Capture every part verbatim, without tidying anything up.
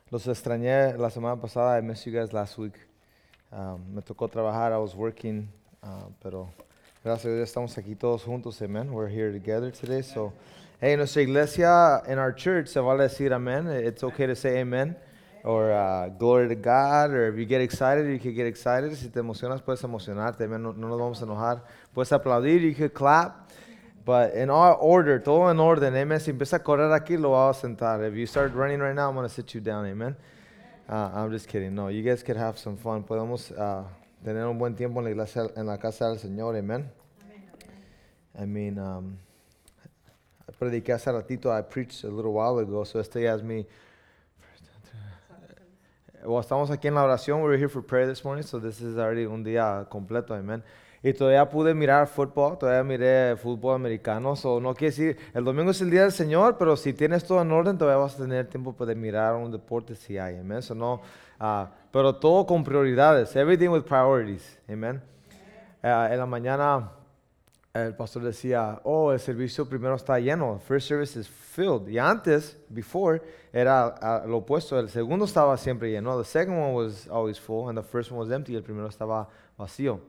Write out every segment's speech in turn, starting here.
Los extrañé la semana pasada. I missed you guys last week. Um, me tocó trabajar. I was working, uh, pero gracias a Dios estamos aquí todos juntos. Amen. We're here together today. So, hey, en nuestra iglesia, in our church, se vale decir amen. It's okay to say amen. Or uh, glory to God. Or if you get excited, you can get excited. Si te emocionas, puedes emocionarte. Amen. No, no nos vamos a enojar. Puedes aplaudir. You can clap. But in all order, todo en orden, amen. Si empieza a correr aquí, lo voy a sentar. If you start running right now, I'm going to sit you down, amen. Uh, I'm just kidding. No, you guys could have some fun. Podemos uh, tener un buen tiempo en la iglesia, en la casa del Señor, amen. I mean, um, I prediqué hace ratito. I preached a little while ago, so este ya es mi. Well, estamos aquí en la oración. We're here for prayer this morning, so this is already un día completo, amen. Y todavía pude mirar fútbol, todavía miré fútbol americano. So no quiere decir, el domingo es el día del Señor, pero si tienes todo en orden, todavía vas a tener tiempo para mirar un deporte si hay, amen. So no, uh, pero todo con prioridades, everything with priorities, amen. Uh, en la mañana el pastor decía, oh, el servicio primero está lleno, first service is filled. Y antes, before, era uh, lo opuesto, el segundo estaba siempre lleno. The second one was always full, and the first one was empty, el primero estaba vacío.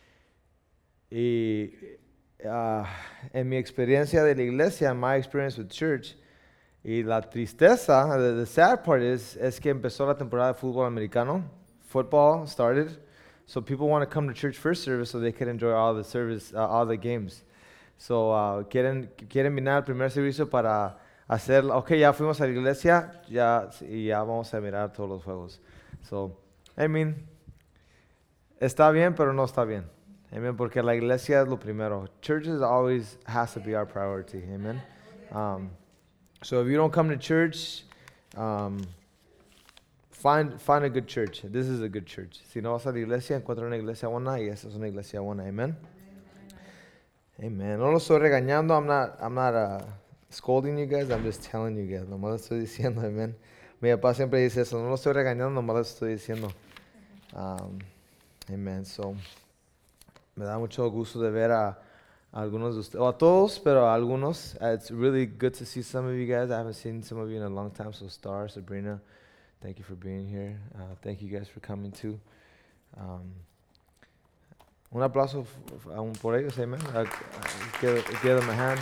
Y uh, en mi experiencia de la iglesia, my experience with church, y la tristeza, the, the sad part is, es que empezó la temporada de fútbol americano. Football started, so people want to come to church first service so they can enjoy all the service, uh, all the games. So uh, quieren quieren mirar el primer servicio para hacer, okay, ya fuimos a la iglesia, ya y ya vamos a mirar todos los juegos. So, I mean, está bien, pero no está bien. Amen, porque la iglesia es lo primero. Churches always has to be our priority. Amen. Um, so if you don't come to church, um, find find a good church. This is a good church. Si no vas a la iglesia, encuentra una iglesia buena y esa es una iglesia buena. Amen. Amen. No lo estoy regañando. I'm not I'm not uh, scolding you guys. I'm just telling you guys. Nomás lo estoy diciendo. Amen. Mi papá siempre dice eso. No lo estoy regañando. Nomás lo estoy diciendo. Um, amen. So. Me da mucho gusto de ver a, a algunos de ustedes, o a todos, pero a algunos. Uh, it's really good to see some of you guys. I haven't seen some of you in a long time. So Star, Sabrina, thank you for being here. Uh, thank you guys for coming too. Um, un aplauso f- aún por ellos, amen. Uh, uh, give, give them a hand.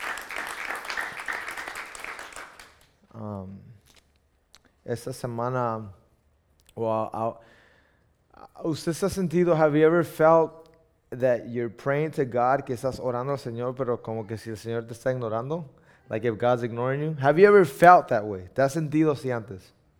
Um, esta semana, well, I'll, ¿usted se ha sentido, have you ever felt that you're praying to God, que estás orando al Señor, pero como que si el Señor te está ignorando? Like if God's ignoring you? Have you ever felt that way? ¿Te has sentido así antes?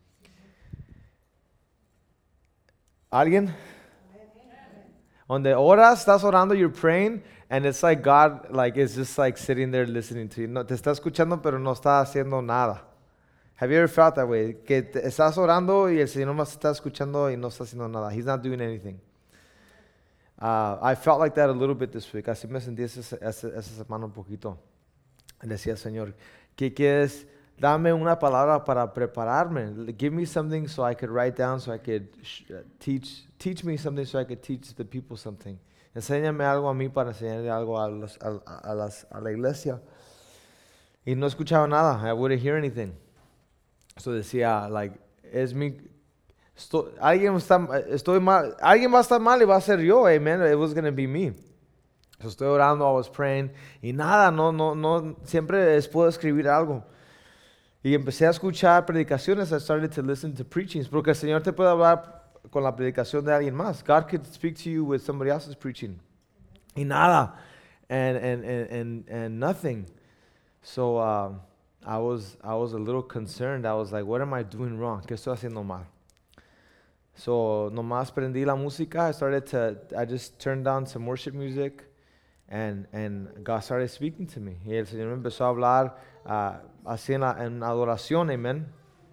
¿Alguien? Donde oras, estás orando, you're praying, and it's like God like is just like sitting there listening to you. No, te está escuchando, pero no está haciendo nada. Have you ever felt that way? Que te, estás orando y el Señor más está escuchando y no está haciendo nada. He's not doing anything. Uh, I felt like that a little bit this week. Así me sentí esa, esa, esa semana un poquito. Decía, Señor, ¿qué quieres? Dame una palabra para prepararme. Give me something so I could write down, so I could sh- uh, teach. Teach me something so I could teach the people something. Enséñame algo a mí para enseñarle algo a, los, a, a, las, a la iglesia. Y no escuchaba nada. I wouldn't hear anything. So decía, like, es mi... Estoy, alguien, está, estoy mal, alguien va a estar mal y va a ser yo, amen. It was going to be me. So estoy orando, I was praying, y nada, no, no, no, siempre es, puedo escribir algo. Y empecé a escuchar predicaciones. I started to listen to preachings, porque el Señor te puede hablar con la predicación de alguien más. God could speak to you with somebody else's preaching. Y nada, and and and and, and nothing. So uh, I was I was a little concerned. I was like, what am I doing wrong? ¿Qué estoy haciendo mal? So nomás prendí la música. I started to, I just turned down some worship music, and and God started speaking to me. Y el Señor me empezó a hablar uh, así en, la, en adoración, amen.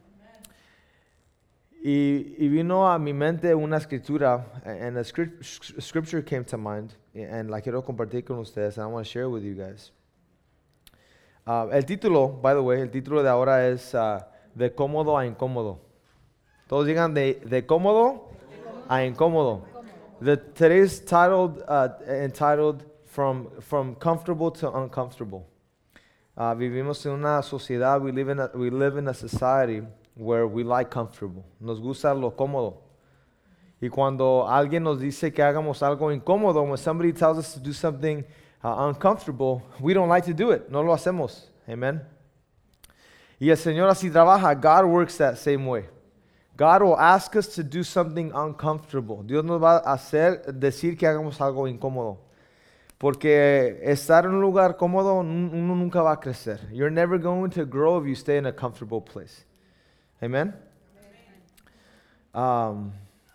Y, y vino a mi mente una escritura, and a script, scripture came to mind, and la quiero compartir con ustedes, and I want to share it with you guys. Uh, el título, by the way, el título de ahora es uh, De cómodo a incómodo. Todos digan de, de cómodo a incómodo. The, today's titled, uh, entitled from, from Comfortable to Uncomfortable. Uh, vivimos en una sociedad, we live in a, we live in a society where we like comfortable. Nos gusta lo cómodo. Y cuando alguien nos dice que hagamos algo incómodo, when somebody tells us to do something uh, uncomfortable, we don't like to do it. No lo hacemos. Amen. Y el Señor así trabaja. God works that same way. God will ask us to do something uncomfortable. Dios nos va a hacer decir que hagamos algo incómodo. Porque estar en un lugar cómodo, uno nunca va a crecer. You're never going to grow if you stay in a comfortable place. Amen. Um,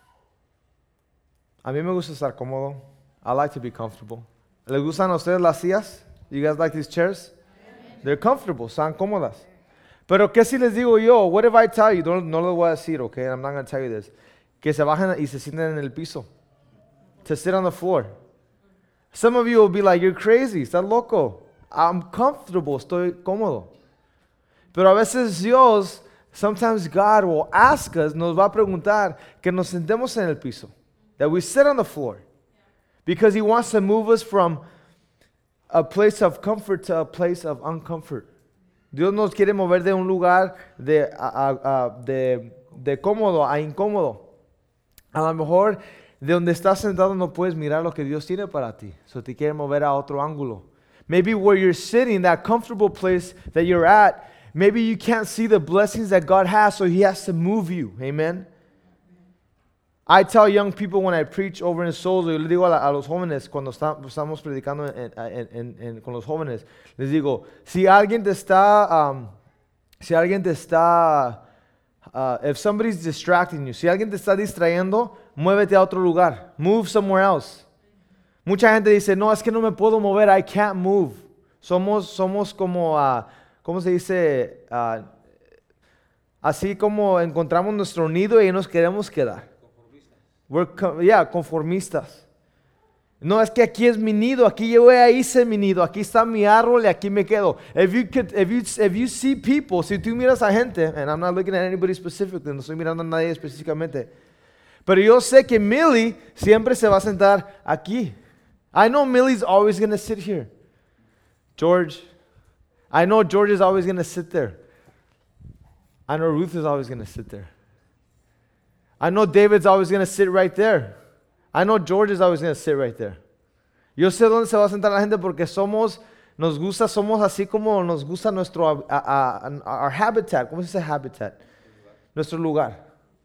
a mí me gusta estar cómodo. I like to be comfortable. ¿Les gustan a ustedes las sillas? You guys like these chairs? Amen. They're comfortable, son cómodas. Pero ¿qué si les digo yo? What if I tell you? No, no lo voy a decir, okay? I'm not going to tell you this. Que se bajen y se sienten en el piso. To sit on the floor. Some of you will be like, you're crazy, estás loco. I'm comfortable, estoy cómodo. Pero a veces Dios, sometimes God will ask us, nos va a preguntar que nos sentemos en el piso. That we sit on the floor. Because He wants to move us from a place of comfort to a place of uncomfort. Dios nos quiere mover de un lugar de, a, a, a, de, de cómodo a incómodo. A lo mejor de donde estás sentado no puedes mirar lo que Dios tiene para ti. So te quiere mover a otro ángulo. Maybe where you're sitting, that comfortable place that you're at, maybe you can't see the blessings that God has, so He has to move you. Amen. I tell young people when I preach over in Souls, yo les digo a, la, a los jóvenes cuando está, estamos predicando en, en, en, en, con los jóvenes, les digo, si alguien te está, um, si alguien te está, uh, if somebody's distracting you, si alguien te está distrayendo, muévete a otro lugar. Move somewhere else. Mucha gente dice, no, es que no me puedo mover, I can't move. Somos, somos como, uh, ¿cómo se dice? Uh, así como encontramos nuestro nido y nos queremos quedar. We're com- yeah, conformistas. No, es que aquí es mi nido, aquí yo ya hice mi nido, aquí está mi árbol y aquí me quedo. If you could, if you, if you see people, si tú miras a gente, and I'm not looking at anybody specifically, no estoy mirando a nadie específicamente, pero yo sé que Millie siempre se va a sentar aquí. I know Millie's always going to sit here. George, I know George is always going to sit there. I know Ruth is always going to sit there. I know David's always going to sit right there. I know George is always going to sit right there. Yo sé dónde se va a sentar la gente porque somos, nos gusta, somos así como nos gusta nuestro, uh, uh, our habitat. ¿Cómo se dice habitat? Nuestro lugar.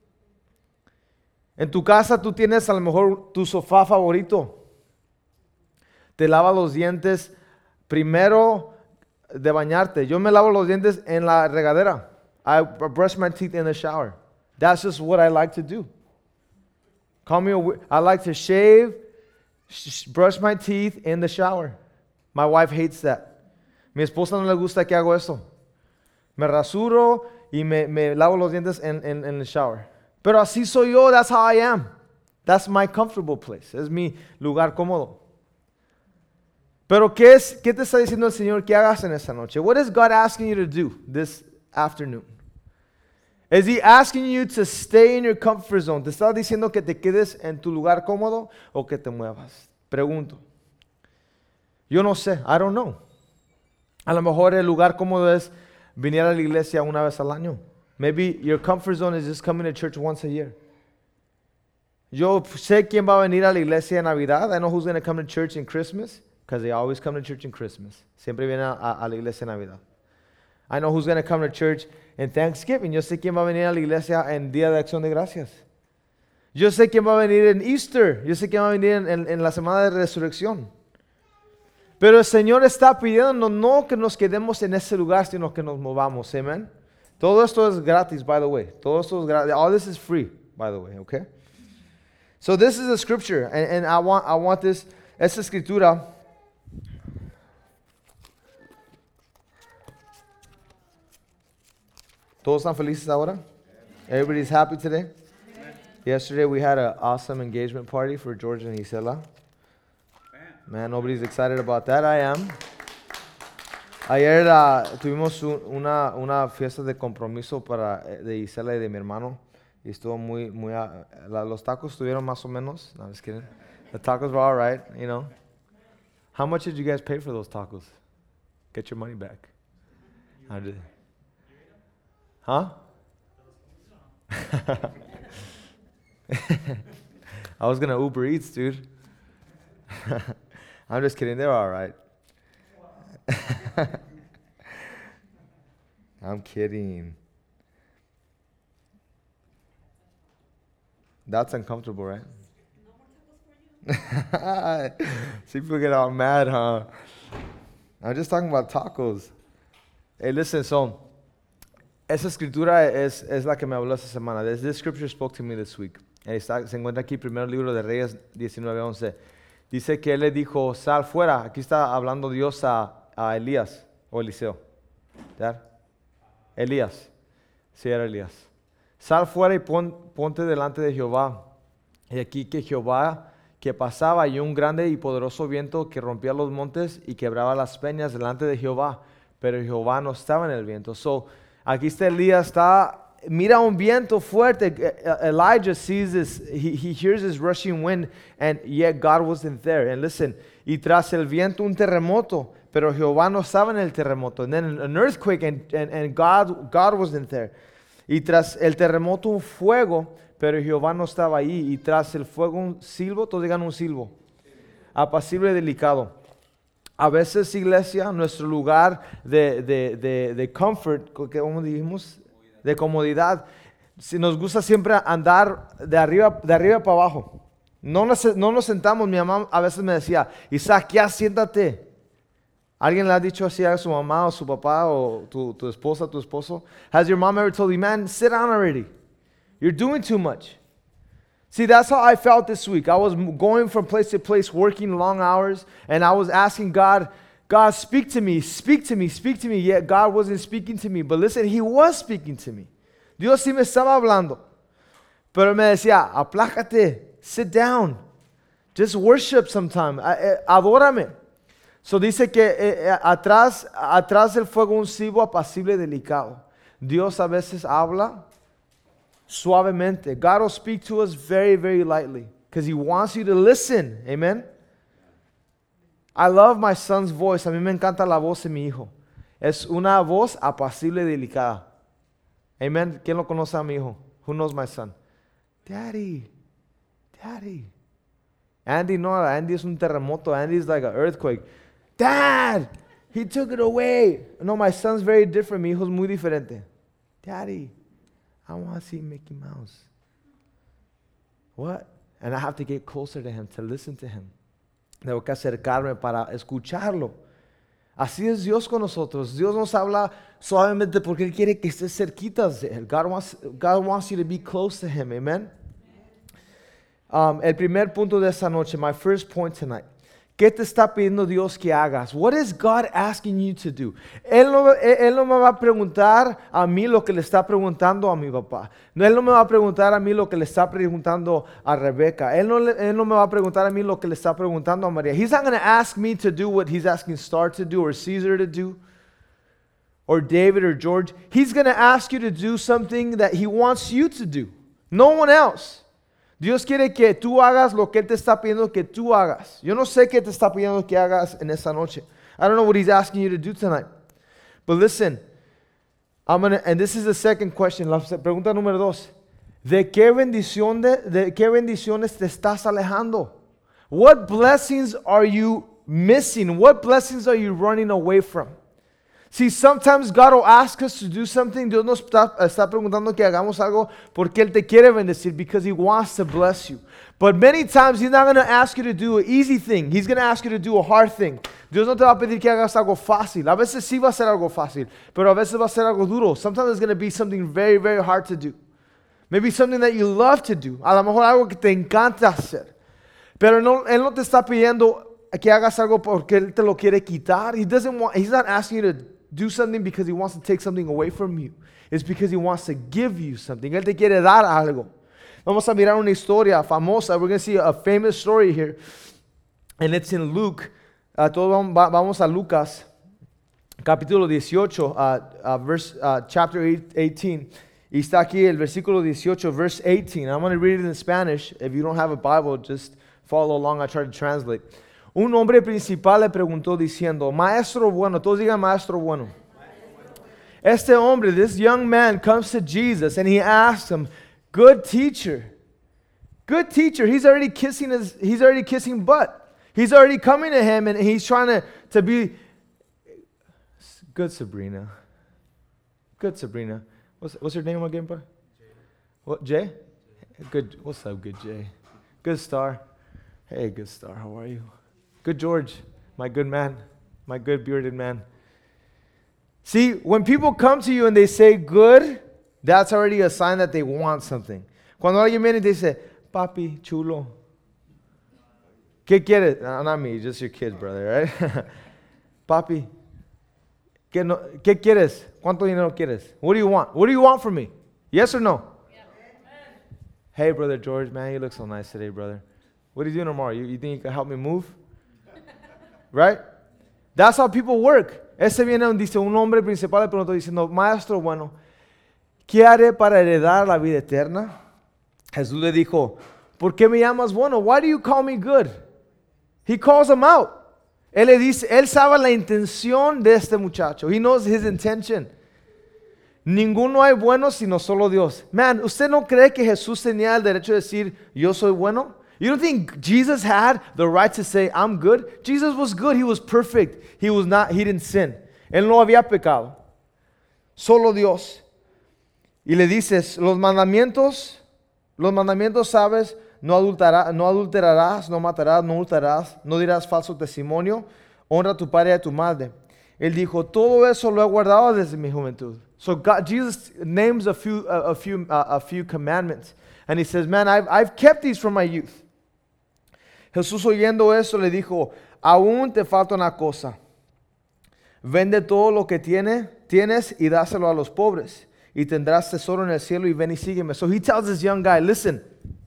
En tu casa tú tienes a lo mejor tu sofá favorito. Te lavas los dientes primero de bañarte. Yo me lavo los dientes en la regadera. I brush my teeth in the shower. That's just what I like to do. Call me a we- I like to shave, sh- brush my teeth in the shower. My wife hates that. Mi esposa no le gusta que hago eso. Me rasuro y me, me lavo los dientes en, en, en el shower. Pero así soy yo, that's how I am. That's my comfortable place. Es mi lugar cómodo. Pero ¿qué, es, ¿qué te está diciendo el Señor que hagas en esta noche? What is God asking you to do this afternoon? Is He asking you to stay in your comfort zone? ¿Te está diciendo que te quedes en tu lugar cómodo o que te muevas? Pregunto. Yo no sé. I don't know. A lo mejor el lugar cómodo es venir a la iglesia una vez al año. Maybe your comfort zone is just coming to church once a year. Yo sé quién va a venir a la iglesia en Navidad. I know who's going to come to church in Christmas because they always come to church in Christmas. Siempre vienen a, a la iglesia en Navidad. I know who's going to come to church in Thanksgiving. Yo sé quién va a venir a la iglesia en Día de Acción de Gracias. Yo sé quién va a venir en Easter. Yo sé quién va a venir en, en, en la semana de resurrección. Pero el Señor está pidiendo no que nos quedemos en ese lugar, sino que nos movamos. Amen. Todo esto es gratis, by the way. Todo esto es gratis. All this is free, by the way, okay? So this is a scripture, and, and I want I want this. Esta escritura. ¿Todos están felices ahora? Everybody's happy today? Amen. Yesterday we had an awesome engagement party for George and Isela. Man, nobody's excited about that. I am. Ayer uh, tuvimos un, una, una fiesta de compromiso para de Isela y de mi hermano. Y estuvo muy, muy, uh, la, los tacos estuvieron más o menos. No, I'm just kidding. The tacos were all right, you know. How much did you guys pay for those tacos? Get your money back. How did? Huh? I was gonna Uber Eats, dude. I'm just kidding. They're all right. I'm kidding. That's uncomfortable, right? See, people get all mad, huh? I'm just talking about tacos. Hey, listen, so, esa escritura es, es la que me habló esta semana. This, this scripture spoke to me this week. Eh, Está, se encuentra aquí, primer libro de Reyes diecinueve once. Dice que él le dijo, sal fuera. Aquí está hablando Dios a, a Elías o Eliseo. ¿Verdad? Elías. Sí, era Elías. Sal fuera y pon, ponte delante de Jehová. Y aquí que Jehová que pasaba y un grande y poderoso viento que rompía los montes y quebraba las peñas delante de Jehová. Pero Jehová no estaba en el viento. So, aquí está Elías, está, mira un viento fuerte. Elijah sees this, he, he hears this rushing wind, and yet God wasn't there. And listen, y tras el viento un terremoto, pero Jehová no estaba en el terremoto. And then an earthquake, and, and, and God, God wasn't there. Y tras el terremoto un fuego, pero Jehová no estaba ahí. Y tras el fuego un silbo, todos digan un silbo. Apacible y delicado. A veces, iglesia, nuestro lugar de, de, de, de comfort, ¿cómo dijimos? De comodidad. Si nos gusta siempre andar de arriba, de arriba para abajo. No nos, no nos sentamos. Mi mamá a veces me decía, Isaac, ya siéntate. ¿Alguien le ha dicho así a su mamá o su papá o tu, tu esposa, tu esposo? Has your mom ever told you, man, sit down already? You're doing too much. See, that's how I felt this week. I was going from place to place, working long hours, and I was asking God, God, speak to me, speak to me, speak to me. Yet God wasn't speaking to me. But listen, He was speaking to me. Dios sí me estaba hablando. Pero me decía, aplácate, sit down. Just worship sometime. Adórame. So dice que eh, atrás, atrás del fuego un silbo apacible y delicado. Dios a veces habla suavemente. God will speak to us very, very lightly because He wants you to listen. Amen. I love my son's voice. A mí me encanta la voz de mi hijo. Es una voz apacible y delicada. Amen. ¿Quién lo conoce a mi hijo? Who knows my son? Daddy. Daddy. Andy no, Andy es un terremoto. Andy is like an earthquake. Dad, he took it away. No, my son's very different. Mi hijo es muy diferente. Daddy, I want to see Mickey Mouse. What? And I have to get closer to him, to listen to him. Tengo que acercarme para escucharlo. Así es Dios con nosotros. Dios nos habla suavemente porque Él quiere que estés cerquitas de Él. God wants, God wants you to be close to Him. Amen. Um, el primer punto de esta noche, my first point tonight. ¿Qué te está pidiendo Dios que hagas? What is God asking you to do? Él no, él no me va a preguntar a mí lo que le está preguntando a mi papá. No, Él no me va a preguntar a mí lo que le está preguntando a Rebeca. Él no, él no me va a preguntar a mí lo que le está preguntando a María. He's not going to ask me to do what He's asking Star to do or Caesar to do or David or George. He's going to ask you to do something that He wants you to do. No one else. Dios quiere que tú hagas lo que Él te está pidiendo que tú hagas. Yo no sé qué te está pidiendo que hagas en esta noche. I don't know what He's asking you to do tonight. But listen, I'm gonna, and this is the second question. La pregunta número dos. ¿De qué bendición de, de qué bendiciones te estás alejando? What blessings are you missing? What blessings are you running away from? See, sometimes God will ask us to do something. Dios nos está, está preguntando que hagamos algo porque Él te quiere bendecir, because He wants to bless you. But many times He's not going to ask you to do an easy thing. He's going to ask you to do a hard thing. Dios no te va a pedir que hagas algo fácil. A veces sí va a ser algo fácil, pero a veces va a ser algo duro. Sometimes it's going to be something very, very hard to do. Maybe something that you love to do. A lo mejor algo que te encanta hacer. Pero no, Él no te está pidiendo que hagas algo porque Él te lo quiere quitar. He doesn't want, He's not asking you to do something because He wants to take something away from you. It's because He wants to give you something. Él te quiere dar algo. Vamos a mirar una historia famosa. We're going to see a famous story here. And it's in Luke. Uh, todos vamos a Lucas, capítulo dieciocho, uh, uh, verse, uh, chapter eighteen. Y está aquí el versículo dieciocho, verse eighteen. I'm going to read it in Spanish. If you don't have a Bible, just follow along. I try to translate. Un hombre principal le preguntó diciendo, Maestro bueno, todos digan Maestro bueno. Este hombre, this young man comes to Jesus and he asks him, Good teacher. Good teacher. He's already kissing his, he's already kissing butt. He's already coming to him and he's trying to, to be good, Sabrina. Good, Sabrina. What's, what's her name again, bud? What, Jay? Good. What's up, good Jay? Good Star. Hey, good Star. How are you? Good George. My good man. My good bearded man. See, when people come to you and they say good, that's already a sign that they want something. Cuando alguien viene y te dice, papi, chulo. ¿Qué quieres? No, not me, just your kids, brother, right? Papi, ¿qué, no, ¿qué quieres? ¿Cuánto dinero quieres? What do you want? What do you want from me? Yes or no? Yeah. Hey, brother George, man, you look so nice today, brother. What are you doing tomorrow? You, you think you can help me move? Right? That's how people work. Ese viene y dice, un hombre principal le preguntó diciendo, maestro, bueno, ¿qué haré para heredar la vida eterna? Jesús le dijo, ¿por qué me llamas bueno? Why do you call me good? He calls him out. Él le dice, él sabe la intención de este muchacho. He knows his intention. Ninguno hay bueno sino solo Dios. Man, ¿usted no cree que Jesús tenía el derecho de decir, yo soy bueno? You don't think Jesus had the right to say, I'm good? Jesus was good. He was perfect. He was not, he didn't sin. Él no había pecado. Solo Dios. Y le dices, los mandamientos, los mandamientos sabes, no, adultera, no adulterarás, no matarás, no hurtarás, no dirás falso testimonio, honra a tu padre y a tu madre. Él dijo, todo eso lo he guardado desde mi juventud. So God, Jesus names a few, a, a few, uh, a few commandments. And he says, man, I've, I've kept these from my youth. Jesús oyendo eso le dijo, aún te falta una cosa. Vende todo lo que tiene, tienes y dáselo a los pobres. Y tendrás tesoro en el cielo y ven y sígueme. So he tells this young guy, listen,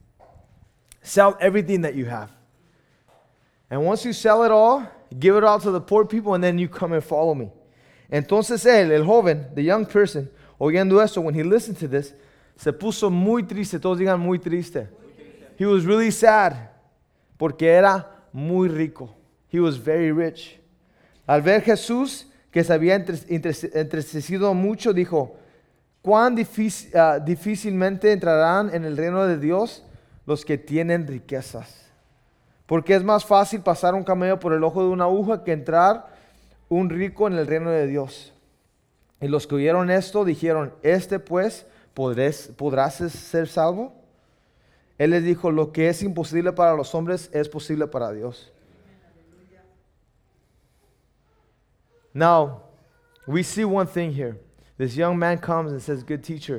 sell everything that you have. And once you sell it all, give it all to the poor people and then you come and follow me. Entonces él, el joven, the young person, oyendo esto, when he listened to this, se puso muy triste. Todos digan muy triste. He was really sad. Porque era muy rico. He was very rich. Al ver Jesús, que se había entristecido mucho, dijo, ¿cuán difícil, uh, difícilmente entrarán en el reino de Dios los que tienen riquezas? Porque es más fácil pasar un camello por el ojo de una aguja que entrar un rico en el reino de Dios. Y los que oyeron esto dijeron, ¿este pues podrás, podrás ser salvo? Él les dijo, lo que es imposible para los hombres es posible para Dios. Now, we see one thing here. This young man comes and says, good teacher,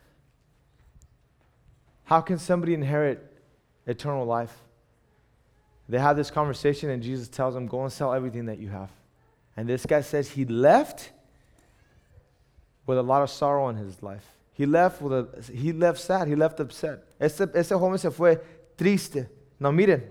how can somebody inherit eternal life? They have this conversation and Jesus tells them, go and sell everything that you have. And this guy says he left with a lot of sorrow in his life. He left with a, he left sad, he left upset. Ese, ese joven se fue triste. Now miren.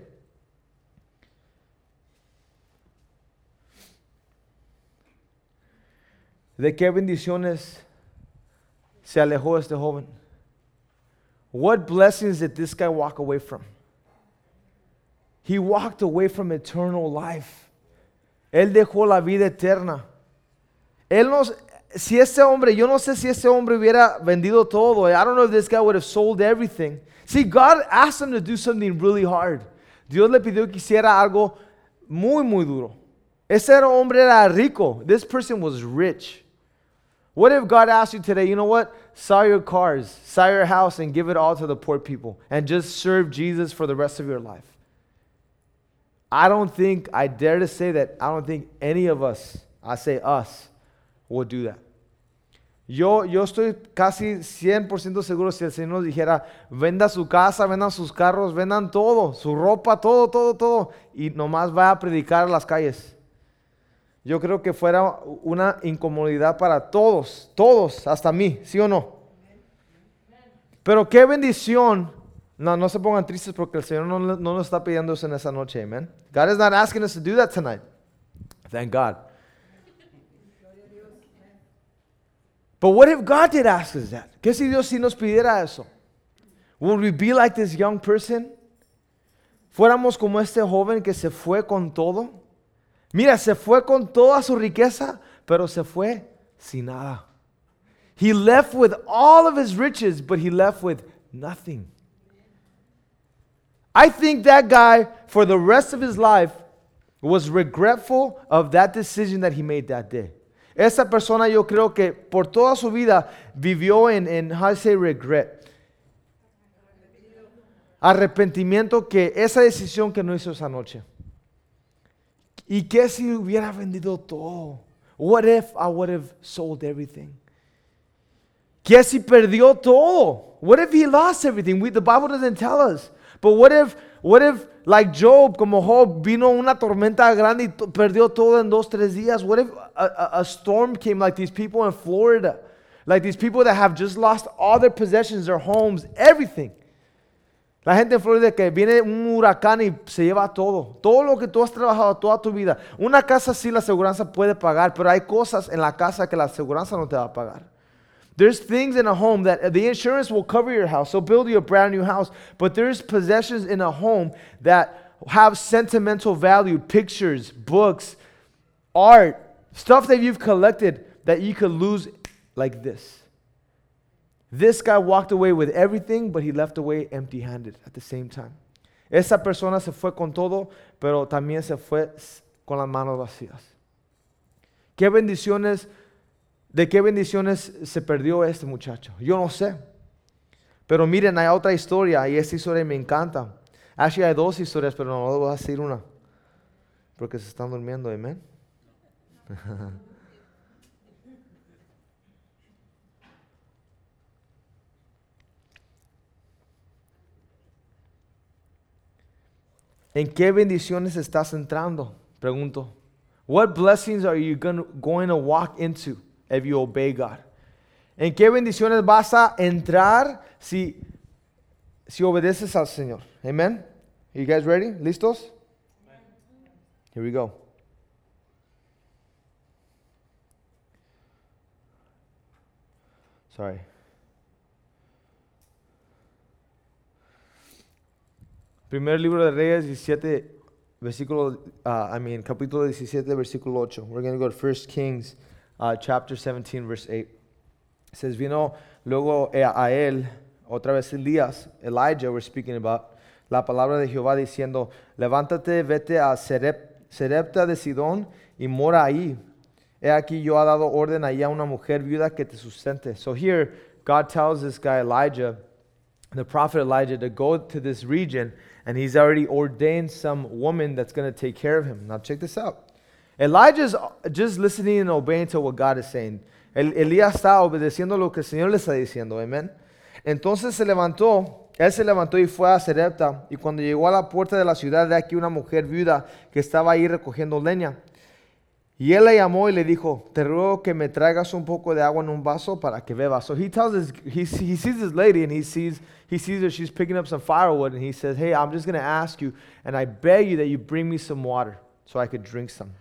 ¿De qué bendiciones se alejó este joven? What blessings did this guy walk away from? He walked away from eternal life. Él dejó la vida eterna. Él nos, si ese hombre, yo no sé si ese hombre hubiera vendido todo. I don't know if this guy would have sold everything. See, God asked him to do something really hard. Dios le pidió que hiciera algo muy, muy duro. Ese hombre era rico. This person was rich. What if God asked you today, you know what? Sell your cars, sell your house, and give it all to the poor people, and just serve Jesus for the rest of your life? I don't think, I dare to say that, I don't think any of us, I say us, would do that. Yo, yo estoy casi cien por ciento seguro si el Señor nos dijera, venda su casa, vendan sus carros, vendan todo, su ropa, todo, todo, todo, y nomás va a predicar en las calles. Yo creo que fuera una incomodidad para todos, todos, hasta mí, ¿sí o no? Pero qué bendición. No, no se pongan tristes porque el Señor no, no nos está pidiendo eso en esa noche, amen. God is not asking us to do that tonight. Thank God. But what if God did ask us that? ¿Qué si Dios sí nos pidiera eso? Would we be like this young person? ¿Fuéramos como este joven que se fue con todo? Mira, se fue con toda su riqueza, pero se fue sin nada. He left with all of his riches, but he left with nothing. I think that guy, for the rest of his life, was regretful of that decision that he made that day. Esa persona, yo creo que por toda su vida vivió en, en how to say regret. Arrepentimiento que esa decisión que no hizo esa noche. ¿Y qué si hubiera vendido todo? What if I would have sold everything? ¿Qué si perdió todo? What if he lost everything? We, the Bible doesn't tell us. But what if, what if, like Job, como Job, vino una tormenta grande y to- perdió todo en dos, tres días? What if a, a, a storm came like these people in Florida? Like these people that have just lost all their possessions, their homes, everything. La gente en Florida que viene un huracán y se lleva todo. Todo lo que tú has trabajado toda tu vida. Una casa sí la aseguranza puede pagar, pero hay cosas en la casa que la aseguranza no te va a pagar. There's things in a home that the insurance will cover your house. So build you a brand new house. But there's possessions in a home that have sentimental value. Pictures, books, art, stuff that you've collected that you could lose like this. This guy walked away with everything, but he left away empty-handed at the same time. Esa persona se fue con todo, pero también se fue con las manos vacías. ¿Qué bendiciones, de qué bendiciones se perdió este muchacho? Yo no sé. Pero miren, hay otra historia y esta historia me encanta. Actually, hay dos historias, pero no voy a decir una. Porque se están durmiendo, amén. ¿En qué bendiciones estás entrando? Pregunto. What blessings are you gonna, going to walk into if you obey God? ¿En qué bendiciones vas a entrar si, si obedeces al Señor? Amen. You guys ready? ¿Listos? Amen. Here we go. Sorry. Primer libro de Reyes diecisiete, versículo, uh, I mean, capítulo diecisiete, versículo ocho. We're going to go to First Kings, uh, chapter seventeen, verse eight. It says, vino luego a él, otra vez Elías, Elijah, we're speaking about, la palabra de Jehová diciendo, levántate, vete a Serep, Serepta de Sidón y mora ahí. He aquí yo ha dado orden ahí a una mujer viuda que te sustente. So here, God tells this guy Elijah, the prophet Elijah, to go to this region, and he's already ordained some woman that's going to take care of him. Now check this out. Elijah's just listening and obeying to what God is saying. El, Elías está obedeciendo lo que el Señor le está diciendo. Amén. Entonces se levantó, él se levantó y fue a Serepta, y cuando llegó a la puerta de la ciudad, de aquí una mujer viuda que estaba ahí recogiendo leña. Y él le llamó y le dijo, te ruego que me traigas un poco de agua en un vaso para que beba. So he tells this, he, he sees this lady and he sees, he sees her, she's picking up some firewood, and he says, hey, I'm just going to ask you, and I beg you that you bring me some water so I could drink some.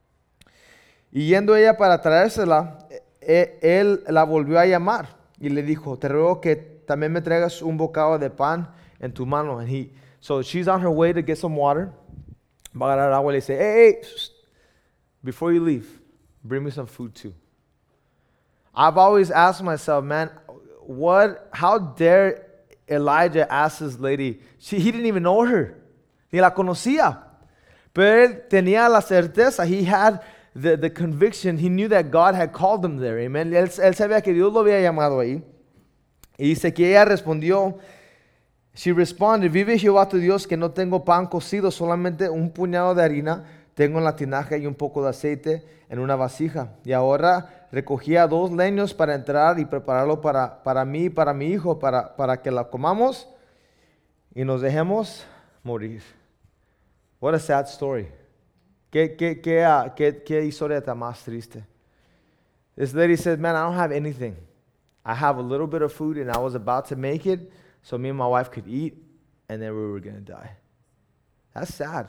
Y yendo ella para traérsela, él la volvió a llamar y le dijo, te ruego que también me traigas un bocado de pan en tu mano. And he, so she's on her way to get some water. Va a agarrar agua y le dice, hey, hey, before you leave, bring me some food too. I've always asked myself, man, what, how dare Elijah ask this lady? She, he didn't even know her. Ni la conocía. Pero él tenía la certeza. He had the, the conviction. He knew that God had called him there. Amen. Él, él sabía que Dios lo había llamado ahí. Y dice que ella respondió, she responded, vive Jehová tu Dios que no tengo pan cocido, solamente un puñado de harina tengo en la tinaja y un poco de aceite en una vasija. Y ahora recogía dos leños para entrar y prepararlo para, para mí y para mi hijo, para, para que la comamos y nos dejemos morir. What a sad story. ¿Qué, qué, qué, uh, qué, qué historia tan más triste? This lady said, man, I don't have anything. I have a little bit of food and I was about to make it so me and my wife could eat, and then we were going to die. That's sad.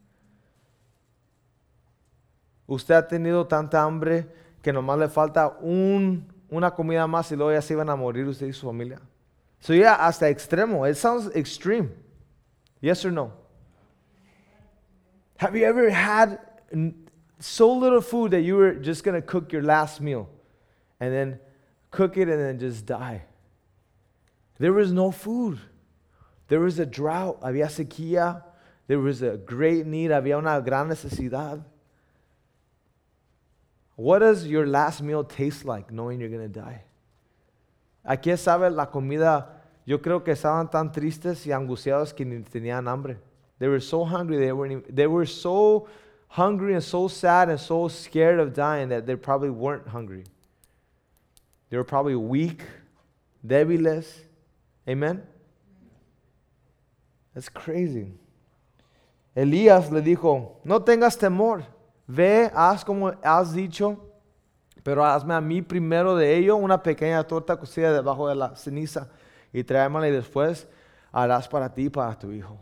Usted ha tenido tanta hambre que nomás le falta un, una comida más y luego ya se iban a morir usted y su familia. So yeah, hasta extremo. It sounds extreme. Yes or no? Have you ever had so little food that you were just going to cook your last meal and then cook it and then just die? There was no food. There was a drought. Había sequía. There was a great need. Había una gran necesidad. What does your last meal taste like knowing you're going to die? ¿A qué sabe la comida? Yo creo que estaban tan tristes y angustiados que ni tenían hambre. They were so hungry. They were, they were so hungry and so sad and so scared of dying that they probably weren't hungry. They were probably weak, débiles. Amen? That's crazy. Elías le dijo, no tengas temor. Ve, haz como has dicho, pero hazme a mí primero de ello una pequeña torta cocida debajo de la ceniza y tráemela y después harás para ti y para tu hijo.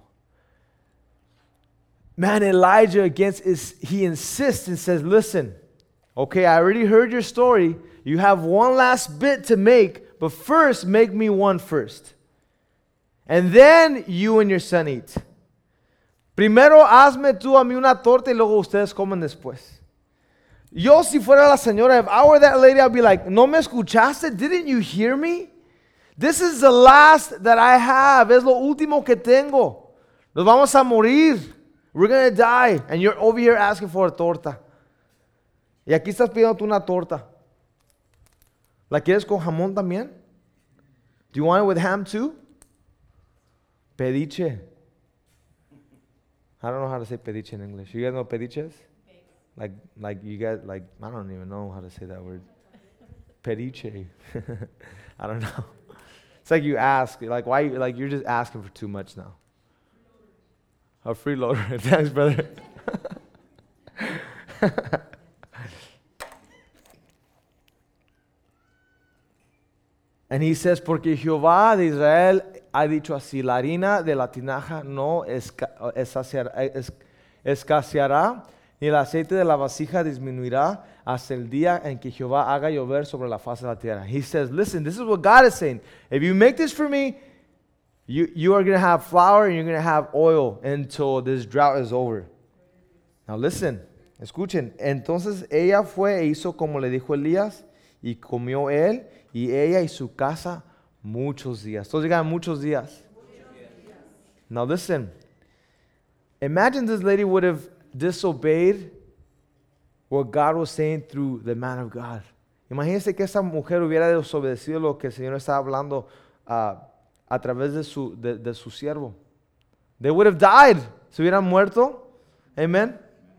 Man, Elijah against is he insists and says, listen, okay, I already heard your story. You have one last bit to make, but first make me one first. And then you and your son eat. Primero hazme tú a mí una torta y luego ustedes comen después. Yo si fuera la señora, if I were that lady, I'd be like, ¿no me escuchaste? Didn't you hear me? This is the last that I have. Es lo último que tengo. Nos vamos a morir. We're going to die. And you're over here asking for a torta. Y aquí estás pidiendo tú una torta. ¿La quieres con jamón también? Do you want it with ham too? Pediche. I don't know how to say pediche in English. You guys know pediches? Like, like you guys, like, I don't even know how to say that word. Pediche. I don't know. It's like you ask, like, why, like, you're just asking for too much now. A freeloader. Thanks, brother. And he says, porque Jehová de Israel ha dicho así, la harina de la tinaja no esca- escaseará, es- escaseará, ni el aceite de la vasija disminuirá hasta el día en que Jehová haga llover sobre la faz de la tierra. He says, listen, this is what God is saying. If you make this for me, you, you are going to have flour and you're going to have oil until this drought is over. Now listen, escuchen. Entonces ella fue e hizo como le dijo Elías, y comió él y ella y su casa muchos días. Todos digan muchos días. Now listen. Imagine this lady would have disobeyed what God was saying through the man of God. Imagínense que esa mujer hubiera desobedecido lo que el Señor estaba hablando uh, a través de su, de, de su siervo. They would have died. Se hubieran muerto. Amen.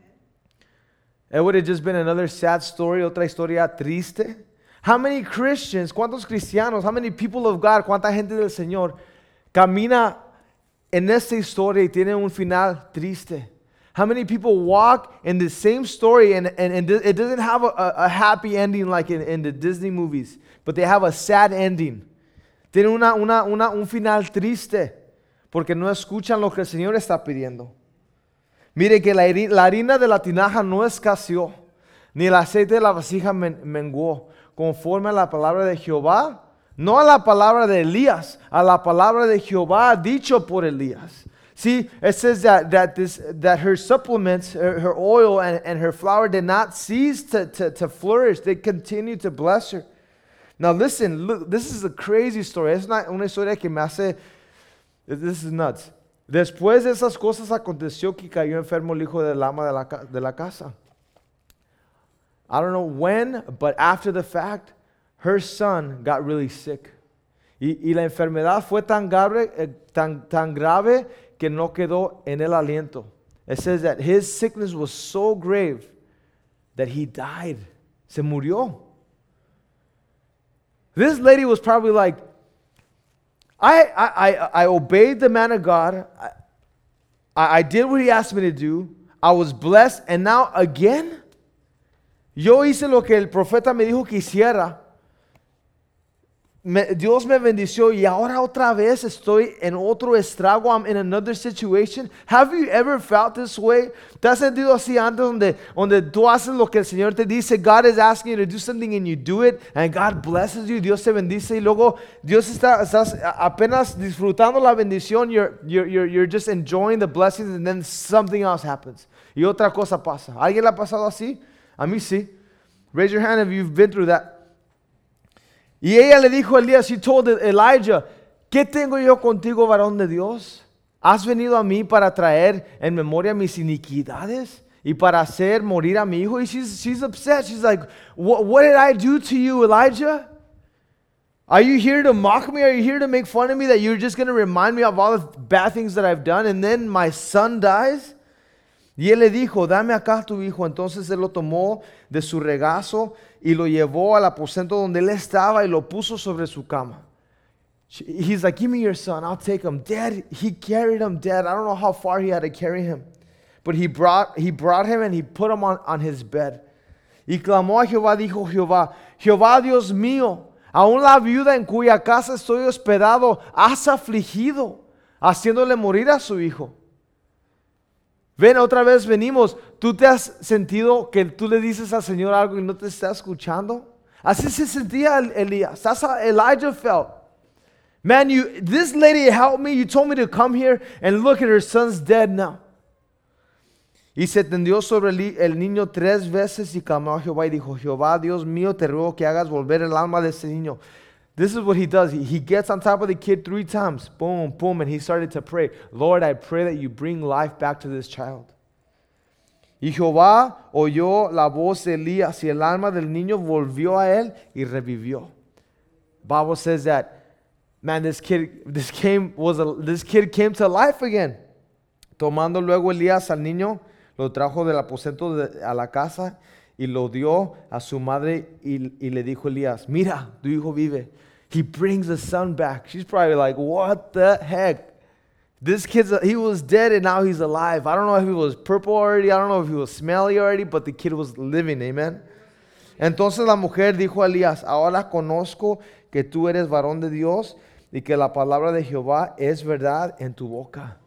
It would have just been another sad story, otra historia triste. How many Christians, cuántos cristianos, how many people of God, cuánta gente del Señor camina en esta historia y tiene un final triste? How many people walk in the same story and, and, and it doesn't have a, a happy ending like in, in the Disney movies, but they have a sad ending. Tienen una, una, una, un final triste porque no escuchan lo que el Señor está pidiendo. Mire que la, la harina de la tinaja no escaseó, ni el aceite de la vasija men, menguó, conforme a la palabra de Jehová, no a la palabra de Elías, a la palabra de Jehová dicho por Elías. See, it says that, that, this, that her supplements, her, her oil and, and her flour did not cease to, to, to flourish. They continued to bless her. Now listen, look, this is a crazy story. Es una, una historia que me hace, this is nuts. Después de esas cosas aconteció que cayó enfermo el hijo del ama de la, de la casa. I don't know when, but after the fact, her son got really sick. Y, y la enfermedad fue tan grave, eh, tan, tan grave que no quedó en el aliento. It says that his sickness was so grave that he died. Se murió. This lady was probably like, I, I, I, I obeyed the man of God. I, I did what he asked me to do. I was blessed. And now again, yo hice lo que el profeta me dijo que hiciera. Me, Dios me bendició y ahora otra vez estoy en otro estrago. I'm in another situation. Have you ever felt this way? ¿Te has sentido así antes donde, donde tú haces lo que el Señor te dice? God is asking you to do something and you do it and God blesses you. Dios te bendice y luego Dios está estás apenas disfrutando la bendición. You're, you're, you're, you're just enjoying the blessings and then something else happens. Y otra cosa pasa. ¿Alguien le ha pasado así? A mí sí. Raise your hand if you've been through that. Y ella le dijo a Elías, she told Elijah, ¿Qué tengo yo contigo, varón de Dios? ¿Has venido a mí para traer en memoria mis iniquidades y para hacer morir a mi hijo? Y she's, she's upset. She's like, what, what did I do to you, Elijah? Are you here to mock me? Are you here to make fun of me that you're just going to remind me of all the bad things that I've done and then my son dies? Y él le dijo, dame acá tu hijo. Entonces él lo tomó de su regazo y lo llevó al aposento donde él estaba y lo puso sobre su cama. He's like, give me your son, I'll take him. Dad, he carried him, Dad. I don't know how far he had to carry him. But he brought, he brought him and he put him on, on his bed. Y clamó a Jehová, dijo Jehová, Jehová Dios mío, aún la viuda en cuya casa estoy hospedado, has afligido, haciéndole morir a su hijo. Ven, otra vez venimos. ¿Tú te has sentido que tú le dices al Señor algo y no te está escuchando? Así se sentía Elías. That's how Elijah felt. Man, you, this lady helped me. You told me to come here and look at her son's dead now. Y se tendió sobre el, el niño tres veces y clamó a Jehová y dijo, Jehová, Dios mío, te ruego que hagas volver el alma de este niño. This is what he does. He, he gets on top of the kid three times. Boom, boom. And he started to pray. Lord, I pray that you bring life back to this child. Y Jehová oyó la voz de Elías y el alma del niño volvió a él y revivió. Bible says that, man, this kid, this came, was a, this kid came to life again. Tomando luego Elías al niño, lo trajo del aposento de, a la casa y lo dio a su madre y, y le dijo Elías, mira, tu hijo vive. He brings the son back. She's probably like, what the heck? This kid's, he was dead and now he's alive. I don't know if he was purple already. I don't know if he was smelly already, but the kid was living. Amen. Entonces la mujer dijo a Elías, ahora conozco que tú eres varón de Dios y que la palabra de Jehová es verdad en tu boca.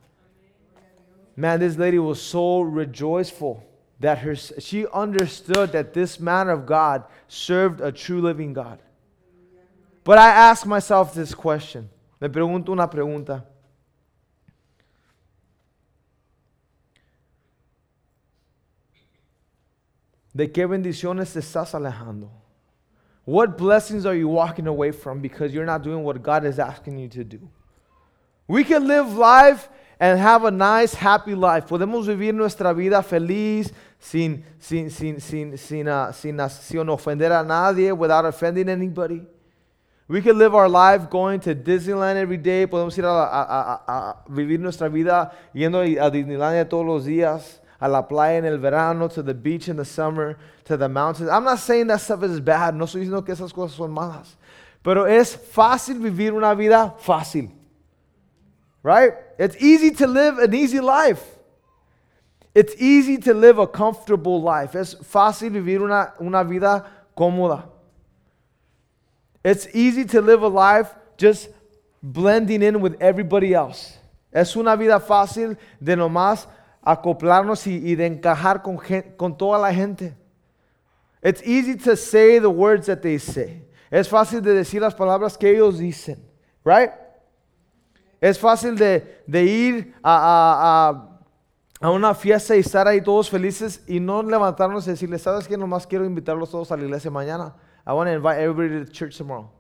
Man, this lady was so rejoiceful that her, she understood that this man of God served a true living God. But I ask myself this question. Me pregunto una pregunta. ¿De qué bendiciones te estás alejando? What blessings are you walking away from because you're not doing what God is asking you to do? We can live life and have a nice, happy life. Podemos vivir nuestra vida feliz, sin, sin, sin, sin, sin, uh, sin, uh, sin ofender a nadie, without offending anybody. We can live our life going to Disneyland every day. Podemos ir a, a, a, a vivir nuestra vida yendo a Disneylandia todos los días, a la playa en el verano, to the beach in the summer, to the mountains. I'm not saying that stuff is bad. No estoy diciendo que esas cosas son malas. Pero es fácil vivir una vida fácil. Right? It's easy to live an easy life. It's easy to live a comfortable life. Es fácil vivir una, una vida cómoda. It's easy to live a life just blending in with everybody else. Es una vida fácil de nomás acoplarnos y, y de encajar con, gen, con toda la gente. It's easy to say the words that they say. Es fácil de decir las palabras que ellos dicen. Right? Es fácil de, de ir a, a, a, a una fiesta y estar ahí todos felices y no levantarnos y decirles, ¿sabes qué? Nomás quiero invitarlos todos a la iglesia mañana. I want to invite everybody to church tomorrow.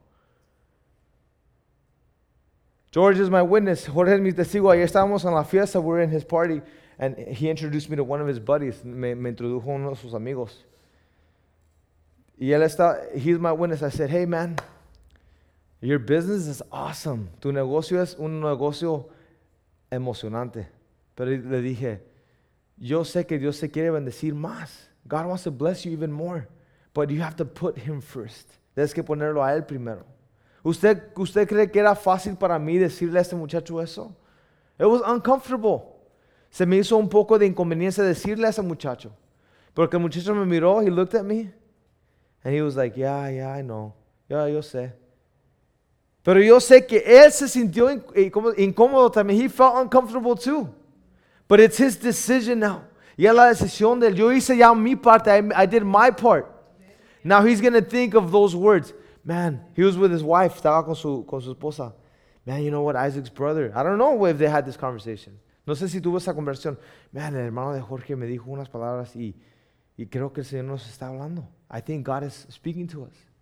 George is my witness. Jorge es mi testigo. Ayer estábamos en la fiesta. We were in his party. And he introduced me to one of his buddies. Me, me introdujo a uno de sus amigos. Y él está, he's my witness. I said, hey man, your business is awesome. Tu negocio es un negocio emocionante. Pero le dije, yo sé que Dios te quiere bendecir más. God wants to bless you even more. But you have to put him first. Tienes que ponerlo a él primero. ¿Usted, ¿Usted cree que era fácil para mí decirle a este muchacho eso? It was uncomfortable. Se me hizo un poco de inconveniencia decirle a ese muchacho. Porque el muchacho me miró, he looked at me, and he was like, yeah, yeah, I know. Yeah, yo sé. Pero yo sé que él se sintió incómodo también. He felt uncomfortable too. But it's his decision now. Y es la decisión de él. Yo hice ya mi parte. I, I did my part. Now he's going to think of those words. Man, he was with his wife. Estaba con su, con su esposa. Man, you know what? Isaac's brother. I don't know if they had this conversation. No sé si tuvo esa conversación. Man, el hermano de Jorge me dijo unas palabras y, y creo que el Señor nos está hablando. I think God is speaking to us.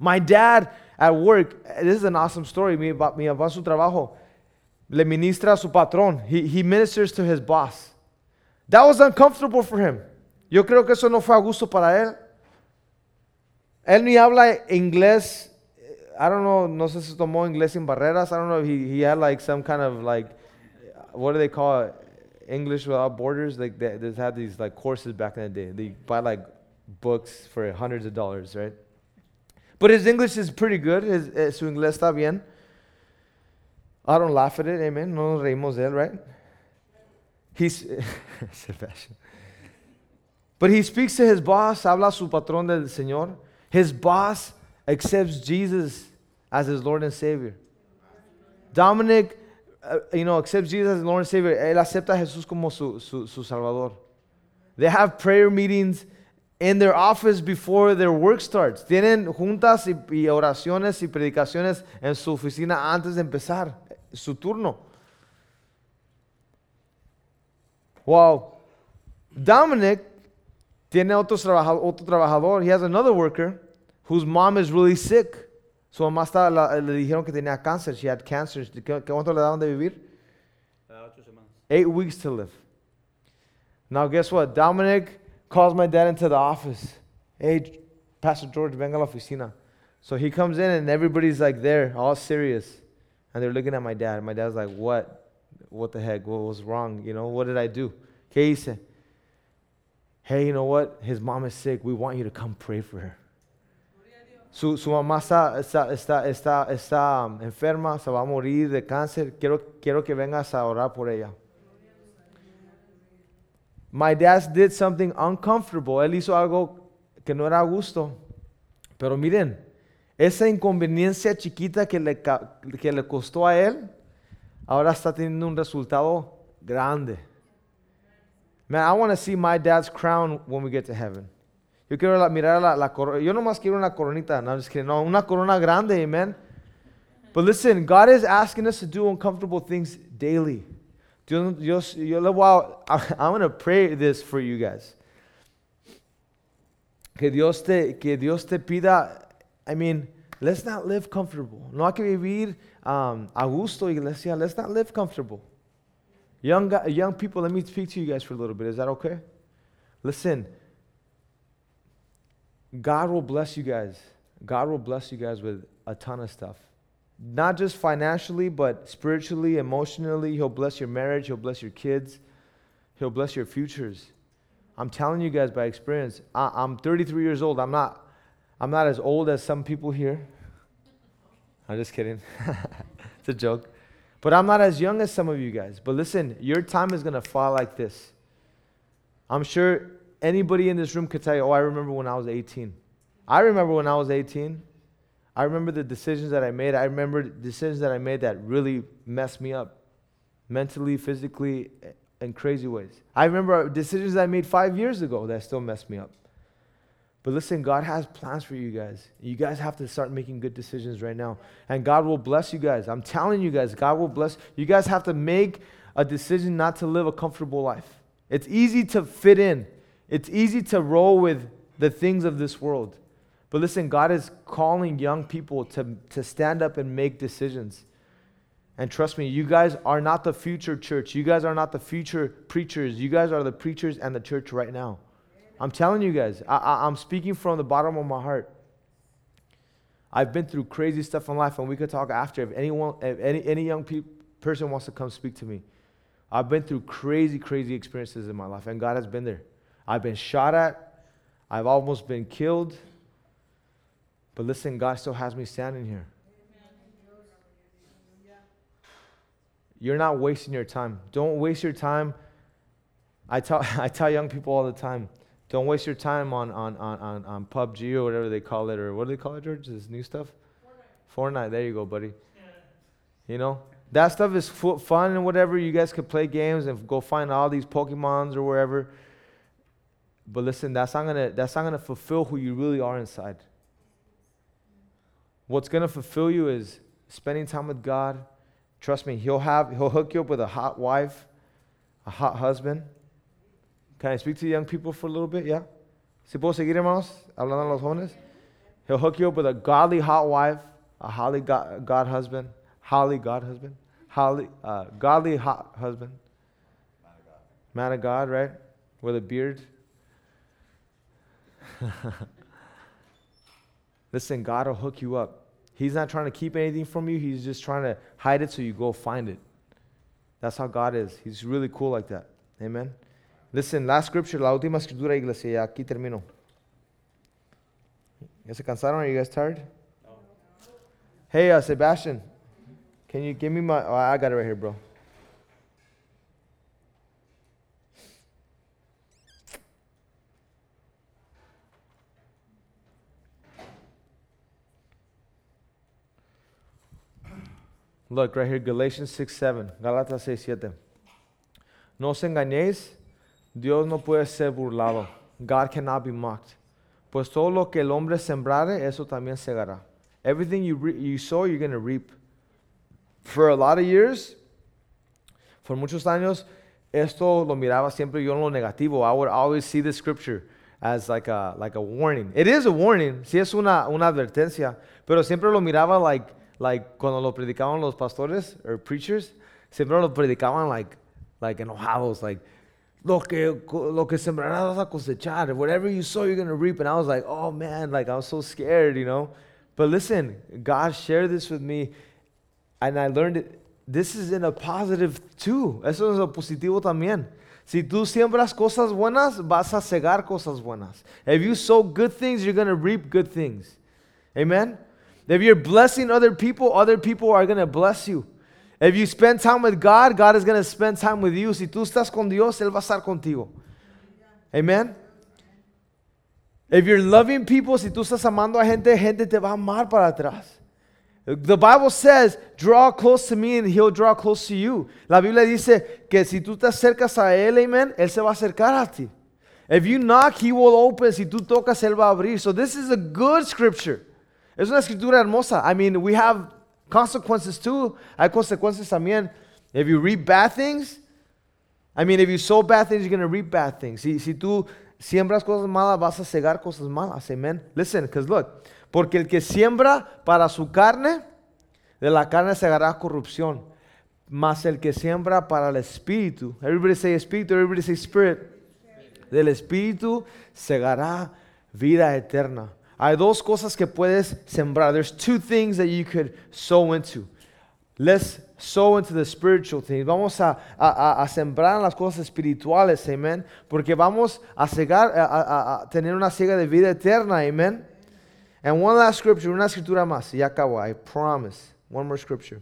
My dad at work, this is an awesome story. Mi, pa- mi papá en su trabajo le ministra a su patrón. He, he ministers to his boss. That was uncomfortable for him. Yo creo que eso no fue a gusto para él. Él ni habla inglés. I don't know, no sé si tomó inglés sin barreras. I don't know if he, he had like some kind of like, what do they call it? English Without Borders. Like they, they had these like courses back in the day. They buy like books for hundreds of dollars, right? But his English is pretty good. His, eh, su inglés está bien. I don't laugh at it, amen. No nos reímos de él, right? He's Sebastian. But he speaks to his boss, habla a su patrón del Señor. His boss accepts Jesus as his Lord and Savior. Dominic, uh, you know, accepts Jesus as his Lord and Savior. Él acepta a Jesús como su, su, su Salvador. They have prayer meetings in their office before their work starts. Tienen juntas y, y oraciones y predicaciones en su oficina antes de empezar su turno. Wow. Dominic tiene otro trabajador, otro trabajador. He has another worker whose mom is really sick. Su mamá está, la, le dijeron que tenía cáncer. She had cancer. ¿Qué, cuánto le daban de vivir? Eight weeks to live. Now guess what? Dominic calls my dad into the office. Hey, Pastor George, venga a la oficina. So he comes in and everybody's like there, all serious. And they're looking at my dad. My dad's like, what? What the heck? What was wrong? You know, what did I do? ¿Qué hice? Hey, you know what? His mom is sick. We want you to come pray for her. Su, su mamá está, está, está, está, está um, enferma, se va a morir de cáncer. Quiero, quiero que vengas a orar por ella. My dad did something uncomfortable. Él hizo algo que no era a gusto. Pero miren, esa inconveniencia chiquita que le, que le costó a él, ahora está teniendo un resultado grande. Man, I want to see my dad's crown when we get to heaven. Yo quiero la, mirar la, la corona. Yo nomás quiero una coronita. No, I'm just kidding. No, una corona grande, amen. But listen, God is asking us to do uncomfortable things daily. Dios, Dios, yo le voy a, I'm going to pray this for you guys. Que Dios te, que Dios te pida, I mean, let's not live comfortable. No hay que vivir um, a gusto, iglesia. Let's not live comfortable. Young, young people, let me speak to you guys for a little bit. Is that okay? Listen, God will bless you guys. God will bless you guys with a ton of stuff. Not just financially, but spiritually, emotionally. He'll bless your marriage. He'll bless your kids. He'll bless your futures. I'm telling you guys by experience. I, I'm thirty-three years old. I'm not, I'm not as old as some people here. I'm just kidding. It's a joke. But I'm not as young as some of you guys. But listen, your time is going to fall like this. I'm sure anybody in this room could tell you, oh, I remember when I was eighteen. I remember when I was eighteen. I remember the decisions that I made. I remember decisions that I made that really messed me up mentally, physically, in crazy ways. I remember decisions that I made five years ago that still messed me up. But listen, God has plans for you guys. You guys have to start making good decisions right now. And God will bless you guys. I'm telling you guys, God will bless. You guys have to make a decision not to live a comfortable life. It's easy to fit in. It's easy to roll with the things of this world. But listen, God is calling young people to, to stand up and make decisions. And trust me, you guys are not the future church. You guys are not the future preachers. You guys are the preachers and the church right now. I'm telling you guys, I, I, I'm speaking from the bottom of my heart. I've been through crazy stuff in life, and we could talk after. If anyone, if any, any young pe- person wants to come speak to me, I've been through crazy, crazy experiences in my life, and God has been there. I've been shot at. I've almost been killed. But listen, God still has me standing here. You're not wasting your time. Don't waste your time. I tell I tell young people all the time, don't waste your time on on on on, on P U B G or whatever they call it, or what do they call it, George? This new stuff? Fortnite. Fortnite. There you go, buddy. Yeah. You know, that stuff is fu- fun and whatever. You guys could play games and go find all these Pokemons or wherever. But listen, that's not gonna that's not gonna fulfill who you really are inside. What's gonna fulfill you is spending time with God. Trust me, he'll have he'll hook you up with a hot wife, a hot husband. Can I speak to young people for a little bit? Yeah. ¿Sí puedo seguir, hermanos? Hablando a los jóvenes. He'll hook you up with a godly hot wife, a holly God, God husband, holly God husband, holly, uh, godly hot husband, man of God, right? With a beard. Listen, God will hook you up. He's not trying to keep anything from you. He's just trying to hide it so you go find it. That's how God is. He's really cool like that. Amen. Listen, last scripture, la última escritura, iglesia, y aquí termino. ¿Ya se cansaron? Are you guys tired? No. Hey, uh, Sebastian, can you give me my, oh, I got it right here, bro. Look, right here, Galatians six seven. Gálatas seis siete. No os engañéis, Dios no puede ser burlado. God cannot be mocked. Pues todo lo que el hombre sembrare, eso también segará. Everything you, re- you sow, you're going to reap. For a lot of years, for muchos años, esto lo miraba siempre yo en lo negativo. I would always see the scripture as like a, like a warning. It is a warning, sí es una, una advertencia, pero siempre lo miraba like, like cuando lo predicaban los pastores or preachers, siempre lo predicaban like, like enojados, like, lo que, lo que sembrarás vas a cosechar. Whatever you sow, you're going to reap. And I was like, oh man, like I was so scared, you know. But listen, God shared this with me, and I learned it. This is in a positive too. Eso es a positivo también. Si tú siembras cosas buenas, vas a cegar cosas buenas. If you sow good things, you're going to reap good things. Amen? If you're blessing other people, other people are going to bless you. If you spend time with God, God is going to spend time with you. Si tú estás con Dios, Él va a estar contigo. Amen? If you're loving people, si tú estás amando a gente, gente te va a amar para atrás. The Bible says, draw close to me and He'll draw close to you. La Biblia dice que si tú te acercas a Él, amen, Él se va a acercar a ti. If you knock, He will open. Si tú tocas, Él va a abrir. So this is a good scripture. Es una escritura hermosa. I mean, we have consequences too. Hay consecuencias también. If you reap bad things, I mean, if you sow bad things, you're going to reap bad things. Si, si tú siembras cosas malas, vas a cegar cosas malas. Amen. Listen, because look, porque el que siembra para su carne, de la carne segará corrupción. Mas el que siembra para el espíritu, everybody say espíritu, everybody say spirit. Del espíritu segará vida eterna. Hay dos cosas que puedes sembrar. There's two things that you could sow into. Let's sow into the spiritual things. Vamos a, a, a sembrar en las cosas espirituales, amen. Porque vamos a, cegar, a, a, a tener una siega de vida eterna, amen. And one last scripture, una escritura más, y ya acabo, I promise. One more scripture.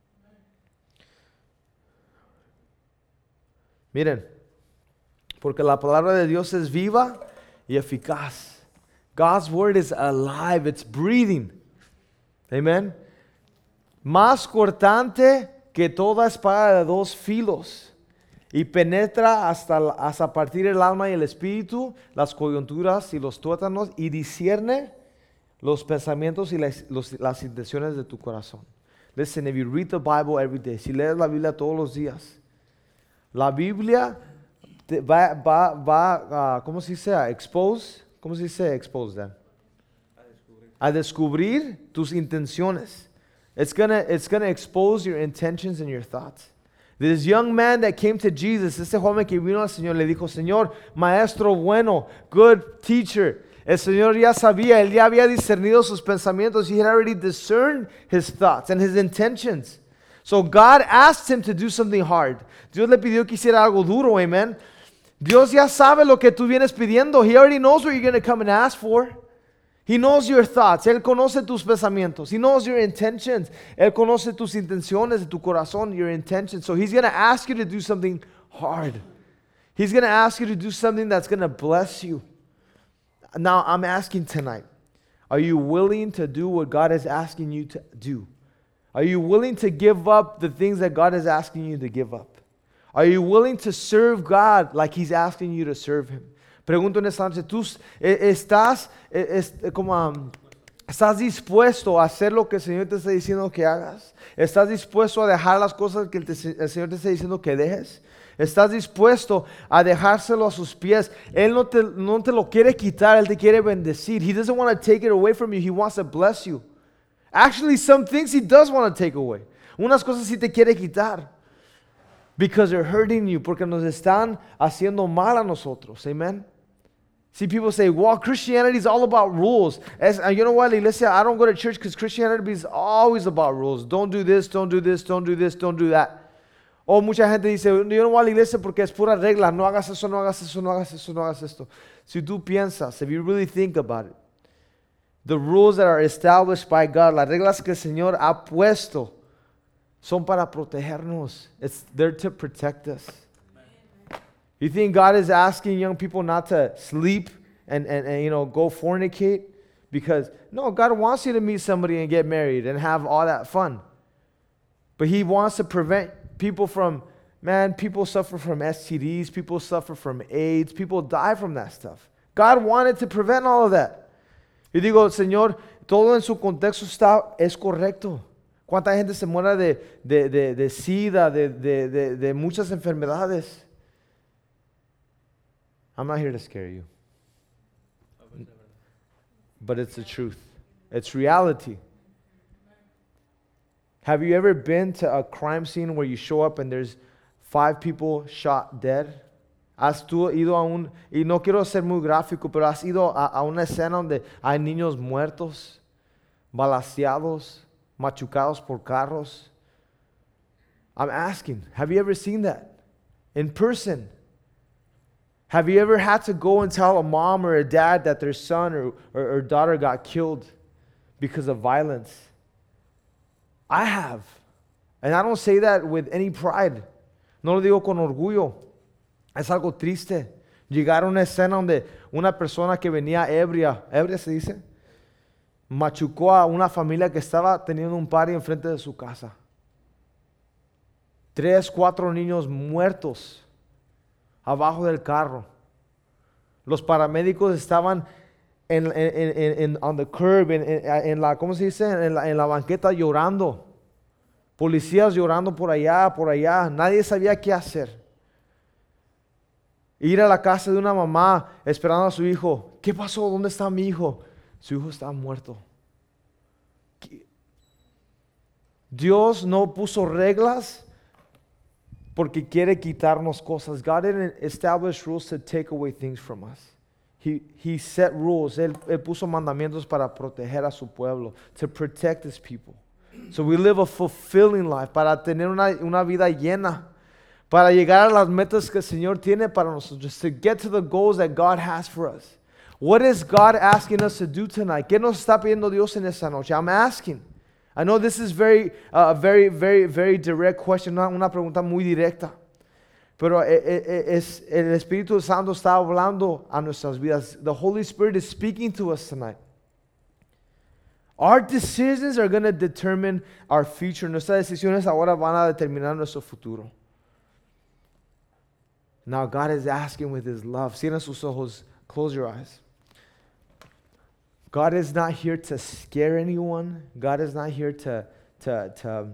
Miren, porque la palabra de Dios es viva y eficaz. God's word is alive, it's breathing. Amen. Más cortante que toda espada de dos filos y penetra hasta, hasta partir el alma y el espíritu, las coyunturas y los tuétanos, y discierne los pensamientos y las, los, las intenciones de tu corazón. Listen, if you read the Bible every day, si lees la Biblia todos los días, la Biblia te va, va, va uh, ¿cómo se dice? A expose. ¿Cómo se dice expose that? A descubrir tus intenciones. It's gonna, it's gonna expose your intentions and your thoughts. This young man that came to Jesus, este joven que vino al Señor, le dijo, Señor, maestro bueno, good teacher. El Señor ya sabía, Él ya había discernido sus pensamientos. He had already discerned his thoughts and his intentions. So God asked him to do something hard. Dios le pidió que hiciera algo duro, amen. Dios ya sabe lo que tú vienes pidiendo. He already knows what you're going to come and ask for. He knows your thoughts. Él conoce tus pensamientos. He knows your intentions. Él conoce tus intenciones de tu corazón, your intentions. So He's going to ask you to do something hard. He's going to ask you to do something that's going to bless you. Now, I'm asking tonight, are you willing to do what God is asking you to do? Are you willing to give up the things that God is asking you to give up? Are you willing to serve God like He's asking you to serve Him? Pregunto en esta noche, ¿tú estás es, como um, ¿Estás dispuesto a hacer lo que el Señor te está diciendo que hagas? ¿Estás dispuesto a dejar las cosas que el, te- el Señor te está diciendo que dejes? ¿Estás dispuesto a dejárselo a sus pies? Él no te, no te lo quiere quitar, Él te quiere bendecir. He doesn't want to take it away from you, He wants to bless you. Actually, some things He does want to take away. Unas cosas sí te quiere quitar. Because they're hurting you, porque nos están haciendo mal a nosotros. Amen. See, people say, well, Christianity is all about rules. As, uh, you know what, la iglesia, I don't go to church because Christianity is always about rules. Don't do this, don't do this, don't do this, don't do that. O mucha gente dice, yo no voy a la iglesia porque es pura regla. No hagas eso, no hagas eso, no hagas eso, no hagas esto. Si tú piensas, if you really think about it, the rules that are established by God, las reglas que el Señor ha puesto, son para protegernos. It's there to protect us. You think God is asking young people not to sleep and, and, and you know go fornicate? Because no, God wants you to meet somebody and get married and have all that fun. But He wants to prevent people from, man, people suffer from S T Ds, people suffer from AIDS, people die from that stuff. God wanted to prevent all of that. Y digo, Señor, todo en su contexto está, es correcto. ¿Cuánta gente se muere de, de, de, de sida, de, de, de, de muchas enfermedades? I'm not here to scare you. But it's the truth. It's reality. Have you ever been to a crime scene where you show up and there's five people shot dead? ¿Has tú ido a un, y no quiero ser muy gráfico, pero has ido a, a una escena donde hay niños muertos, balaceados, machucados por carros? I'm asking, have you ever seen that in person? Have you ever had to go and tell a mom or a dad that their son or, or, or daughter got killed because of violence? I have. And I don't say that with any pride. No lo digo con orgullo. Es algo triste. Llegar a una escena donde una persona que venía ebria, ebria se dice, machucó a una familia que estaba teniendo un party enfrente de su casa. Tres, cuatro niños muertos abajo del carro. Los paramédicos estaban en, en, en, en on the curb, en, en, en la, ¿cómo se dice? En la, en la banqueta llorando. Policías llorando por allá, por allá. Nadie sabía qué hacer. Ir a la casa de una mamá esperando a su hijo. ¿Qué pasó? ¿Dónde está mi hijo? Su hijo está muerto. Dios no puso reglas porque quiere quitarnos cosas. God didn't establish rules to take away things from us. He, he set rules. Él, él puso mandamientos para proteger a su pueblo, to protect His people. So we live a fulfilling life, para tener una, una vida llena, para llegar a las metas que el Señor tiene para nosotros, to get to the goals that God has for us. What is God asking us to do tonight? ¿Qué nos está pidiendo Dios en esta noche? I'm asking. I know this is very, a uh, very, very, very direct question, una, una pregunta muy directa. Pero es, el Espíritu Santo está hablando a nuestras vidas. The Holy Spirit is speaking to us tonight. Our decisions are going to determine our future. Nuestras decisiones ahora van a determinar nuestro futuro. Now God is asking with His love. Cierren sus ojos. Close your eyes. God is not here to scare anyone. God is not here to, to, to,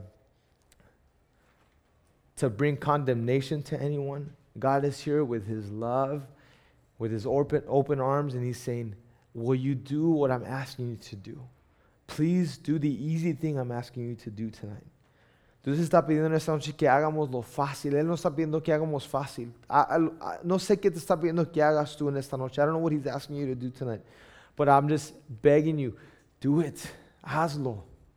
to bring condemnation to anyone. God is here with His love, with His open, open arms, and He's saying, will you do what I'm asking you to do? Please do the easy thing I'm asking you to do tonight. Dios está pidiendo en esta noche que hagamos lo fácil. Él no está pidiendo que hagamos fácil. I, I, no sé qué te está pidiendo que hagas tú en esta noche. I don't know what He's asking you to do tonight. But I'm just begging you, do it. Hazlo.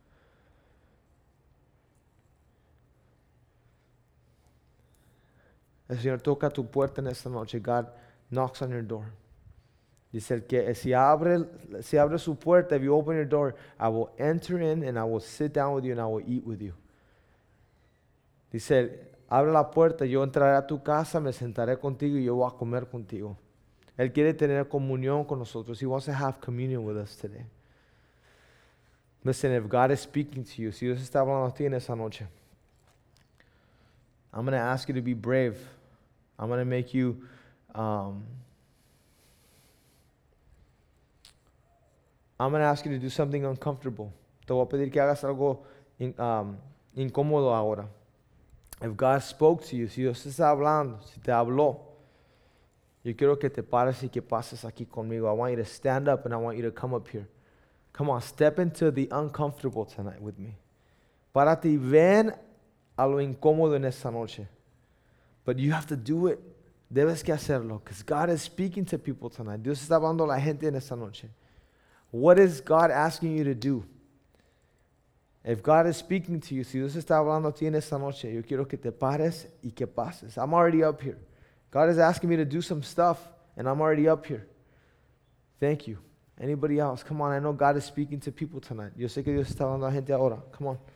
El Señor toca tu puerta en esta noche. God knocks on your door. Dice el que si abre, si abre su puerta, if you open your door, I will enter in and I will sit down with you and I will eat with you. Dice, abre la puerta, yo entraré a tu casa, me sentaré contigo y yo voy a comer contigo. Él quiere tener comunión con nosotros. He wants to have communion with us today. Listen, if God is speaking to you, si Dios está hablando a ti en esa noche, I'm going to ask you to be brave. I'm going to make you, um, I'm going to ask you to do something uncomfortable. Te voy a pedir que hagas algo in- um, incómodo ahora. If God spoke to you, si Dios te está hablando, si te habló, yo quiero que te pares y que pases aquí conmigo. I want you to stand up and I want you to come up here. Come on, step into the uncomfortable tonight with me. Párate y ven a lo incómodo en esta noche. But you have to do it. Debes que hacerlo. Because God is speaking to people tonight. Dios está hablando a la gente en esta noche. What is God asking you to do? If God is speaking to you, si Dios está hablando a ti en esta noche, yo quiero que te pares y que pases. I'm already up here. God is asking me to do some stuff, and I'm already up here. Thank you. Anybody else? Come on, I know God is speaking to people tonight. Yo sé que Dios está hablando a la gente ahora. Come on.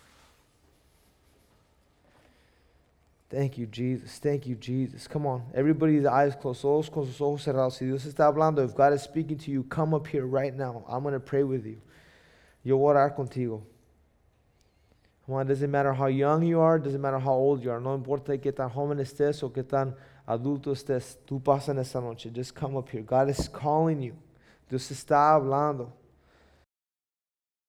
Thank you, Jesus. Thank you, Jesus. Come on. Everybody's eyes closed, todos con sus ojos cerrados. Si Dios está hablando, if God is speaking to you, come up here right now. I'm going to pray with you. Yo voy a orar contigo. Come on, it doesn't matter how young you are, it doesn't matter how old you are. No importa qué tan joven estés o qué tan adulto estés. Tú pasa en esta noche. Just come up here. God is calling you. Dios está hablando.